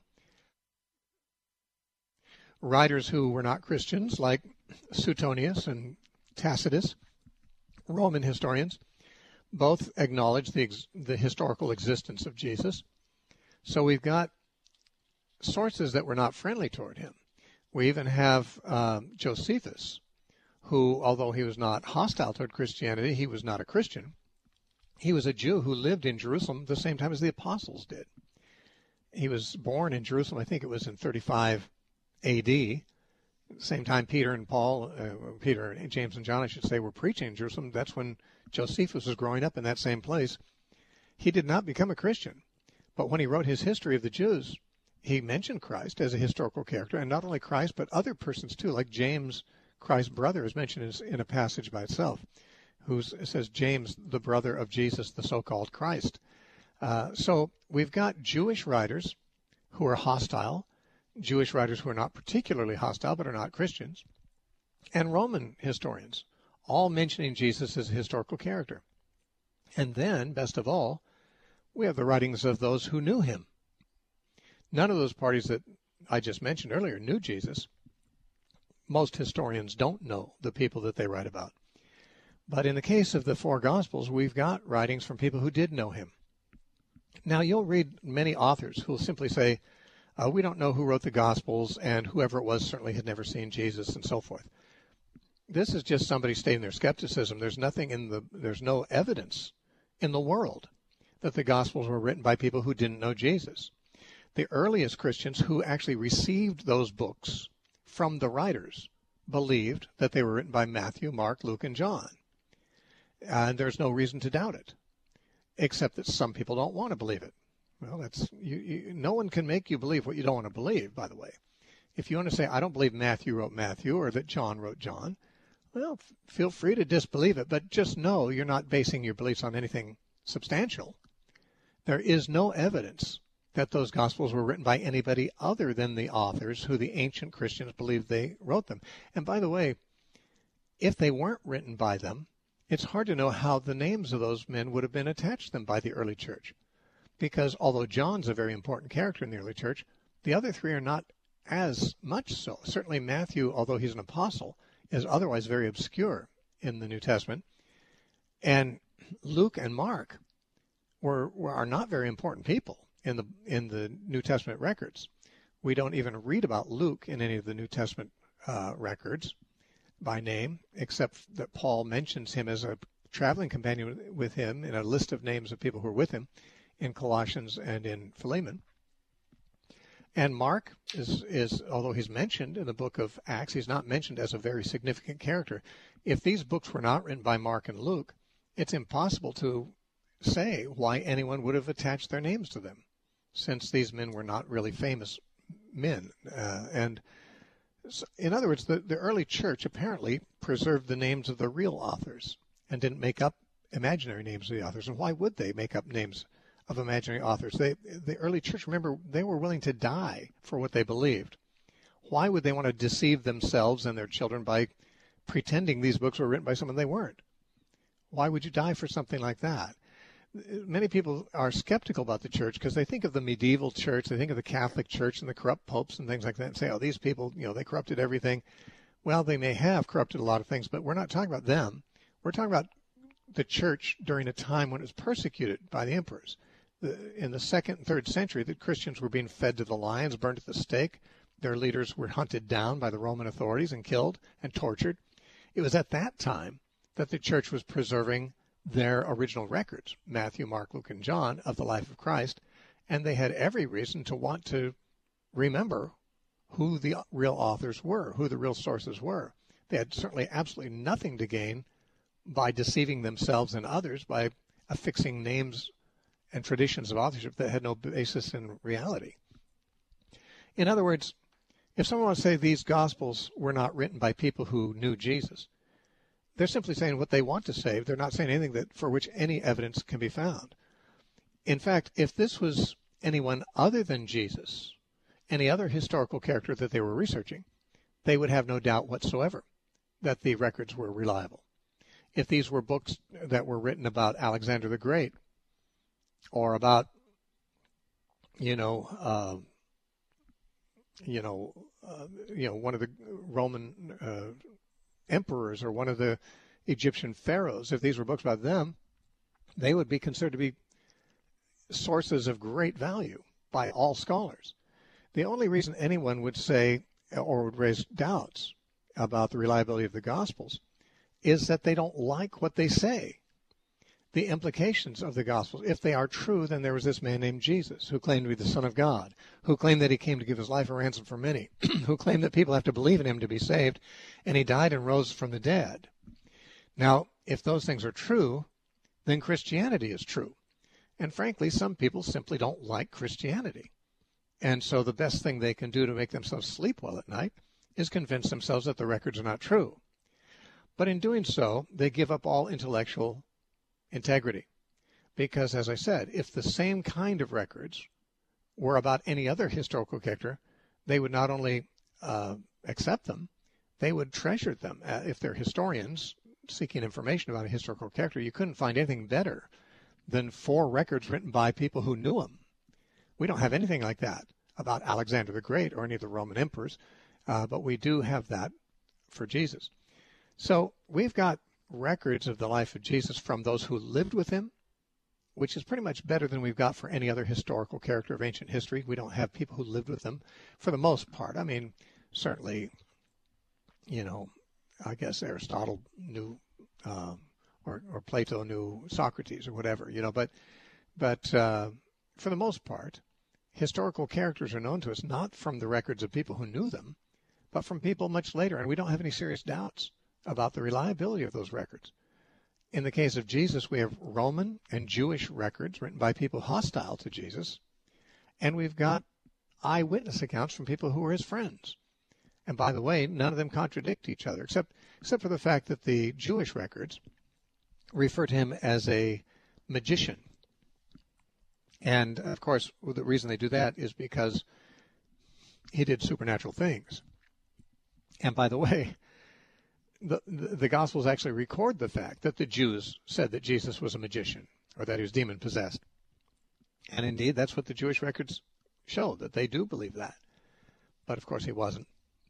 writers who were not Christians like Suetonius and Tacitus, Roman historians, both acknowledge the, the historical existence of Jesus. So we've got sources that were not friendly toward him. We even have um, Josephus, who, although he was not hostile toward Christianity, he was not a Christian. He was a Jew who lived in Jerusalem the same time as the apostles did. He was born in Jerusalem, I think it was in thirty-five A D, same time Peter and Paul, uh, Peter and James and John, I should say, were preaching in Jerusalem. That's when Josephus was growing up in that same place. He did not become a Christian, but when he wrote his history of the Jews, he mentioned Christ as a historical character, and not only Christ, but other persons too, like James, Christ's brother, is mentioned in a passage by itself, who says James, the brother of Jesus, the so-called Christ. Uh, so we've got Jewish writers who are hostile, Jewish writers who are not particularly hostile but are not Christians, and Roman historians, all mentioning Jesus as a historical character. And then, best of all, we have the writings of those who knew him. None of those parties that I just mentioned earlier knew Jesus. Most historians don't know the people that they write about. But in the case of the four Gospels, we've got writings from people who did know him. Now, you'll read many authors who will simply say, uh, we don't know who wrote the Gospels, and whoever it was certainly had never seen Jesus, and so forth. This is just somebody stating their skepticism. There's nothing in the, there's no evidence in the world that the Gospels were written by people who didn't know Jesus. The earliest Christians who actually received those books from the writers believed that they were written by Matthew, Mark, Luke, and John. And there's no reason to doubt it, except that some people don't want to believe it. Well, that's you, you, no one can make you believe what you don't want to believe, by the way. If you want to say, I don't believe Matthew wrote Matthew or that John wrote John, well, f- feel free to disbelieve it, but just know you're not basing your beliefs on anything substantial. There is no evidence that those Gospels were written by anybody other than the authors who the ancient Christians believed they wrote them. And by the way, if they weren't written by them, it's hard to know how the names of those men would have been attached to them by the early church. Because although John's a very important character in the early church, the other three are not as much so. Certainly Matthew, although he's an apostle, is otherwise very obscure in the New Testament. And Luke and Mark were, were are not very important people in the in the New Testament records. We don't even read about Luke in any of the New Testament uh, records by name, except that Paul mentions him as a traveling companion with him in a list of names of people who were with him in Colossians and in Philemon. And Mark is, is, although he's mentioned in the book of Acts, he's not mentioned as a very significant character. If these books were not written by Mark and Luke, it's impossible to say why anyone would have attached their names to them, since these men were not really famous men. Uh, and so, in other words, the, the early church apparently preserved the names of the real authors and didn't make up imaginary names of the authors. And why would they make up names of imaginary authors? They, the early church, remember, they were willing to die for what they believed. Why would they want to deceive themselves and their children by pretending these books were written by someone they weren't? Why would you die for something like that? Many people are skeptical about the church because they think of the medieval church, they think of the Catholic Church and the corrupt popes and things like that, and say, oh, these people, you know, they corrupted everything. Well, they may have corrupted a lot of things, but we're not talking about them. We're talking about the church during a time when it was persecuted by the emperors. In the second and third century, the Christians were being fed to the lions, burned at the stake. Their leaders were hunted down by the Roman authorities and killed and tortured. It was at that time that the church was preserving their original records, Matthew, Mark, Luke, and John, of the life of Christ, and they had every reason to want to remember who the real authors were, who the real sources were. They had certainly absolutely nothing to gain by deceiving themselves and others by affixing names and traditions of authorship that had no basis in reality. In other words, if someone wants to say these Gospels were not written by people who knew Jesus, they're simply saying what they want to say. They're not saying anything that for which any evidence can be found. In fact, if this was anyone other than Jesus, any other historical character that they were researching, they would have no doubt whatsoever that the records were reliable. If these were books that were written about Alexander the Great, or about, you know, uh, you know, uh, you know, one of the Roman uh, emperors or one of the Egyptian pharaohs, if these were books about them, they would be considered to be sources of great value by all scholars. The only reason anyone would say or would raise doubts about the reliability of the Gospels is that they don't like what they say. The implications of the Gospels, if they are true, then there was this man named Jesus who claimed to be the Son of God, who claimed that he came to give his life a ransom for many, who claimed that people have to believe in him to be saved, and he died and rose from the dead. Now, if those things are true, then Christianity is true. And frankly, some people simply don't like Christianity. And so the best thing they can do to make themselves sleep well at night is convince themselves that the records are not true. But in doing so, they give up all intellectual integrity. Because, as I said, if the same kind of records were about any other historical character, they would not only uh, accept them, they would treasure them. Uh, if they're historians seeking information about a historical character, you couldn't find anything better than four records written by people who knew him. We don't have anything like that about Alexander the Great or any of the Roman emperors, uh, but we do have that for Jesus. So we've got records of the life of Jesus from those who lived with him, which is pretty much better than we've got for any other historical character of ancient history. We don't have people who lived with him for the most part. I mean, certainly, you know, I guess Aristotle knew, um, or, or Plato knew Socrates or whatever, you know, but, but uh, for the most part, historical characters are known to us not from the records of people who knew them, but from people much later, and we don't have any serious doubts about the reliability of those records. In the case of Jesus, we have Roman and Jewish records written by people hostile to Jesus, and we've got eyewitness accounts from people who were his friends. And by the way, none of them contradict each other, except except for the fact that the Jewish records refer to him as a magician. And, of course, the reason they do that is because he did supernatural things. And by the way, the, the, the Gospels actually record the fact that the Jews said that Jesus was a magician or that he was demon-possessed. And indeed, that's what the Jewish records show, that they do believe that. But, of course, he wasn't.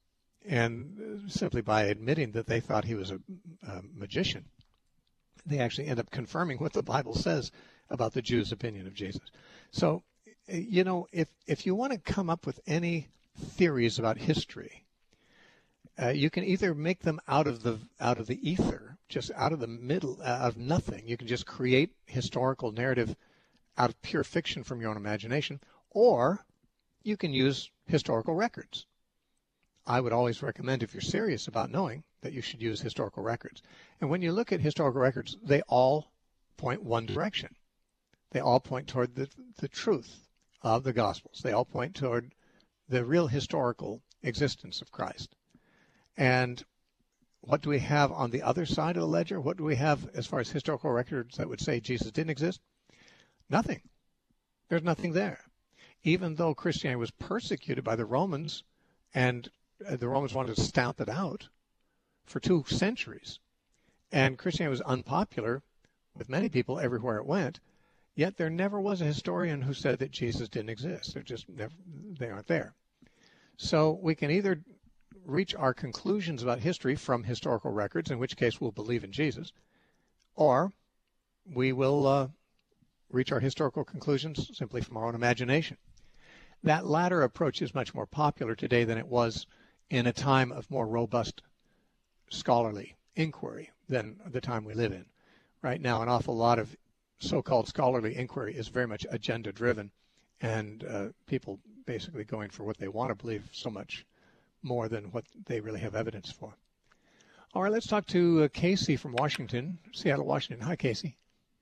And simply by admitting that they thought he was a, a magician, they actually end up confirming what the Bible says about the Jews' opinion of Jesus. So, you know, if, if you want to come up with any theories about history, uh, you can either make them out of the out of the ether, just out of the middle, uh, out of nothing. You can just create historical narrative out of pure fiction from your own imagination, or you can use historical records. I would always recommend, if you're serious about knowing, that you should use historical records. And when you look at historical records, they all point one direction. They all point toward the, the truth of the Gospels. They all point toward the real historical existence of Christ. And what do we have on the other side of the ledger? What do we have as far as historical records that would say Jesus didn't exist? Nothing. There's nothing there. Even though Christianity was persecuted by the Romans, and the Romans wanted to stamp it out for two centuries, and Christianity was unpopular with many people everywhere it went, yet there never was a historian who said that Jesus didn't exist. They're just never, they aren't there. So we can either reach our conclusions about history from historical records, in which case we'll believe in Jesus, or we will uh, reach our historical conclusions simply from our own imagination. That latter approach is much more popular today than it was in a time of more robust scholarly inquiry than the time we live in. Right now, an awful lot of so-called scholarly inquiry is very much agenda-driven, and uh, people basically going for what they want to believe so much more than what they really have evidence for. All right, let's talk to uh, Casey from Washington, Seattle, Washington. Hi, Casey.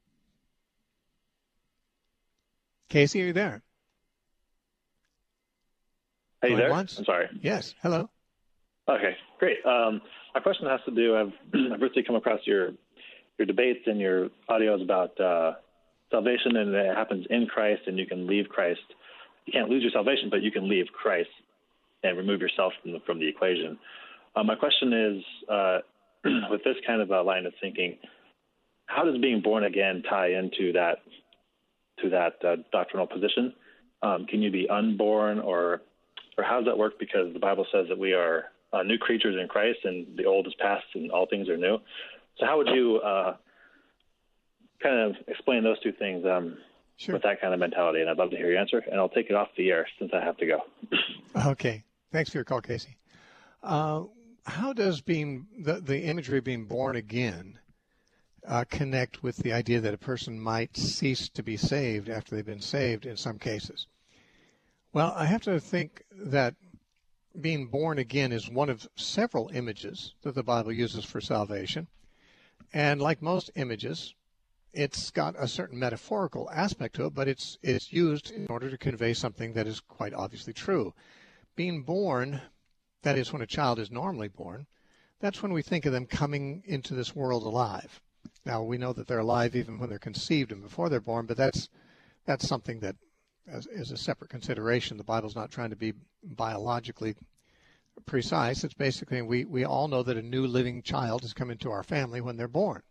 Casey, are you there? Are you Going there? once? I'm sorry. Yes. Hello. Okay, great. Um, my question has to do, I've, I've recently come across your your debates and your audios about uh, salvation, and it happens in Christ, and you can leave Christ. You can't lose your salvation, but you can leave Christ and remove yourself from the, from the equation. Uh, my question is, uh, with this kind of a line of thinking, how does being born again tie into that to that uh, doctrinal position? Um, can you be unborn, or or how does that work? Because the Bible says that we are uh, new creatures in Christ, and the old is past, and all things are new. So how would you uh, kind of explain those two things um, sure. with that kind of mentality? And I'd love to hear your answer, and I'll take it off the air since I have to go. Okay. Thanks for your call, Casey. Uh, how does being the, the imagery of being born again uh, connect with the idea that a person might cease to be saved after they've been saved in some cases? Well, I have to think that being born again is one of several images that the Bible uses for salvation. And like most images, it's got a certain metaphorical aspect to it, but it's it's used in order to convey something that is quite obviously true. Being born, that is when a child is normally born, that's when we think of them coming into this world alive. Now, we know that they're alive even when they're conceived and before they're born, but that's that's something that is a separate consideration. The Bible's not trying to be biologically precise. It's basically, we, we all know that a new living child has come into our family when they're born.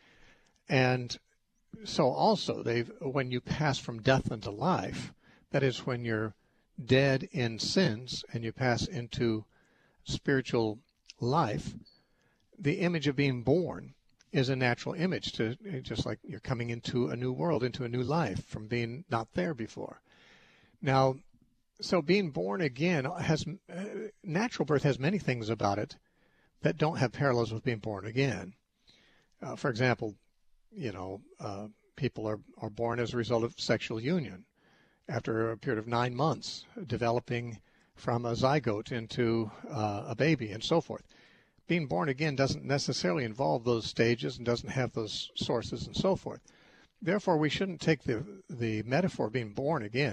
And so also, they've when you pass from death into life, that is when you're dead in sins and you pass into spiritual life, the image of being born is a natural image, to just like you're coming into a new world, into a new life from being not there before. Now, so being born again has, uh, natural birth has many things about it that don't have parallels with being born again. Uh, for example, you know, uh, people are, are born as a result of sexual union after a period of nine months, developing from a zygote into uh, a baby and so forth. Being born again doesn't necessarily involve those stages and doesn't have those sources and so forth. Therefore, we shouldn't take the, the metaphor of being born again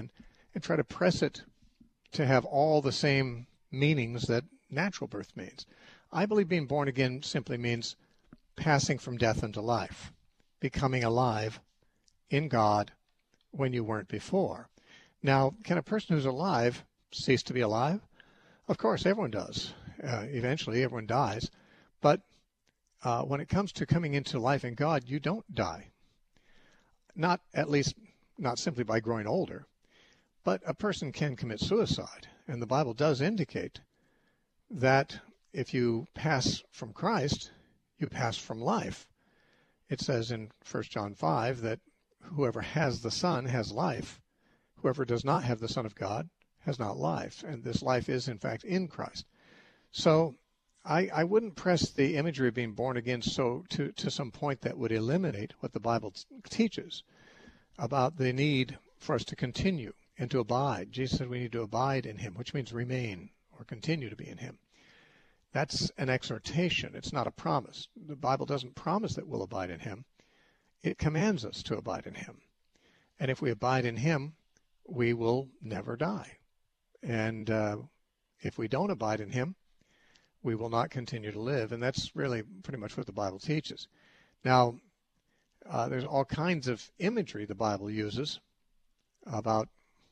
and try to press it to have all the same meanings that natural birth means. I believe being born again simply means passing from death into life, becoming alive in God when you weren't before. Now, can a person who's alive cease to be alive? Of course, everyone does. Uh, eventually, everyone dies. But uh, when it comes to coming into life in God, you don't die. Not, at least, not simply by growing older. But a person can commit suicide. And the Bible does indicate that if you pass from Christ, you pass from life. It says in First John five that whoever has the Son has life. Whoever does not have the Son of God has not life. And this life is, in fact, in Christ. So I, I wouldn't press the imagery of being born again so to, to some point that would eliminate what the Bible t- teaches about the need for us to continue and to abide. Jesus said we need to abide in him, which means remain or continue to be in him. That's an exhortation. It's not a promise. The Bible doesn't promise that we'll abide in him. It commands us to abide in him. And if we abide in him, we will never die. And uh, if we don't abide in him, we will not continue to live. And that's really pretty much what the Bible teaches. Now, uh, there's all kinds of imagery the Bible uses about,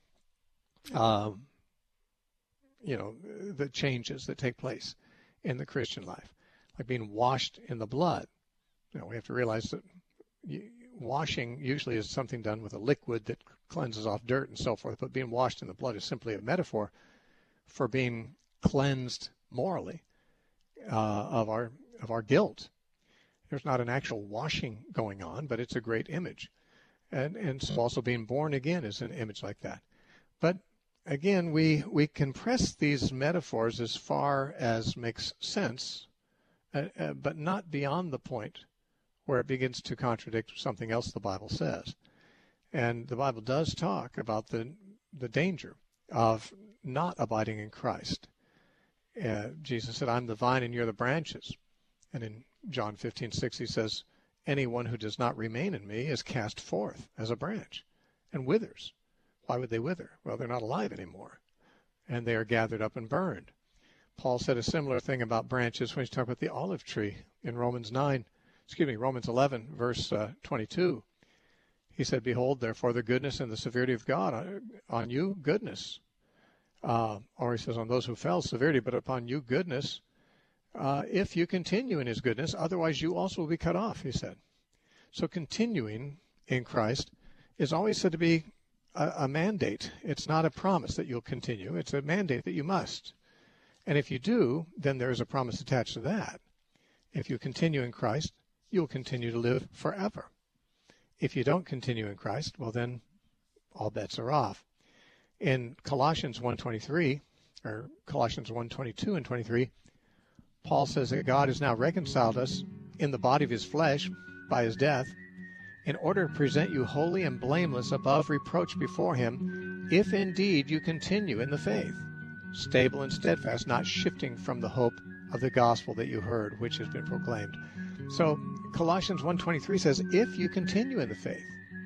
uh, you know, the changes that take place in the Christian life, like being washed in the blood. You know, we have to realize that you, washing usually is something done with a liquid that cleanses off dirt and so forth, but being washed in the blood is simply a metaphor for being cleansed morally uh, of our of our guilt. There's not an actual washing going on, but it's a great image. And and so also being born again is an image like that. But again, we, we can press these metaphors as far as makes sense, uh, uh, but not beyond the point where it begins to contradict something else the Bible says. And the Bible does talk about the the danger of not abiding in Christ. Uh, Jesus said, I'm the vine and you're the branches. And in John fifteen six, he says, anyone who does not remain in me is cast forth as a branch and withers. Why would they wither? Well, they're not alive anymore, and they are gathered up and burned. Paul said a similar thing about branches when he talked about the olive tree in Romans nine, excuse me, Romans eleven, verse uh, twenty-two. He said, behold, therefore, the goodness and the severity of God on, on you, goodness. Uh, or he says, on those who fell, severity, but upon you, goodness. Uh, if you continue in his goodness, otherwise you also will be cut off, he said. So continuing in Christ is always said to be a, a mandate. It's not a promise that you'll continue. It's a mandate that you must. And if you do, then there is a promise attached to that. If you continue in Christ, you'll continue to live forever. If you don't continue in Christ, well then all bets are off. In Colossians one twenty-three, or Colossians one twenty-two and twenty-three, Paul says that God has now reconciled us in the body of his flesh by his death in order to present you holy and blameless above reproach before him, if indeed you continue in the faith, stable and steadfast, not shifting from the hope of the gospel that you heard, which has been proclaimed. So Colossians one twenty-three says, if you continue in the faith,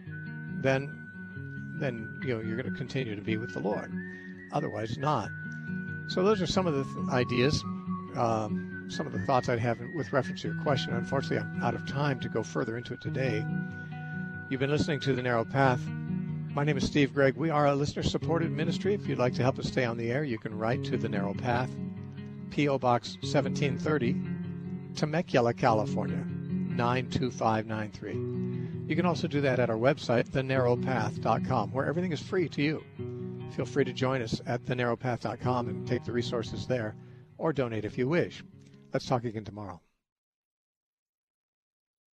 then then you know you're going to continue to be with the Lord. Otherwise, not. So those are some of the th- ideas, um, some of the thoughts I'd have with reference to your question. Unfortunately, I'm out of time to go further into it today. You've been listening to The Narrow Path. My name is Steve Gregg. We are a listener-supported ministry. If you'd like to help us stay on the air, you can write to The Narrow Path, P O. Box seventeen thirty, Temecula, California, nine two five nine three. You can also do that at our website, the narrow path dot com, where everything is free to you. Feel free to join us at the narrow path dot com and take the resources there, or donate if you wish. Let's talk again tomorrow.